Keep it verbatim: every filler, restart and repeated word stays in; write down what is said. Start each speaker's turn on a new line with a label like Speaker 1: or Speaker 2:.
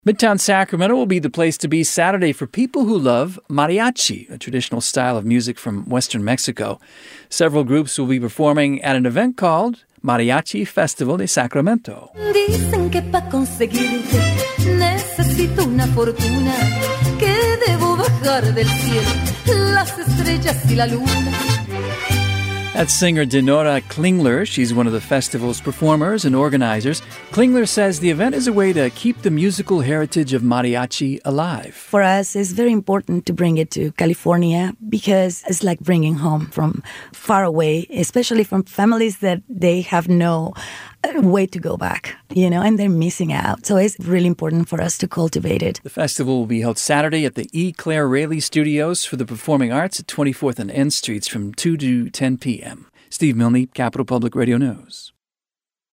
Speaker 1: Midtown Sacramento will be the place to be Saturday for people who love mariachi, a traditional style of music from Western Mexico. Several groups will be performing at an event called Mariachi Festival de Sacramento.
Speaker 2: Dicen que pa' conseguirte necesito una fortuna, que debo bajar del cielo las estrellas y la luna.
Speaker 1: That's singer Dinora Klingler. She's one of the festival's performers and organizers. Klingler says the event is a way to keep the musical heritage of mariachi alive.
Speaker 3: For us, it's very important to bring it to California because it's like bringing home from far away, especially from families that they have no way to go back, you know, and they're missing out. So it's really important for us to cultivate it.
Speaker 1: The festival will be held Saturday at the E. Claire Raley Studios for the Performing Arts at twenty-fourth and N Streets from two to ten p.m. Steve Milne, Capital Public Radio News.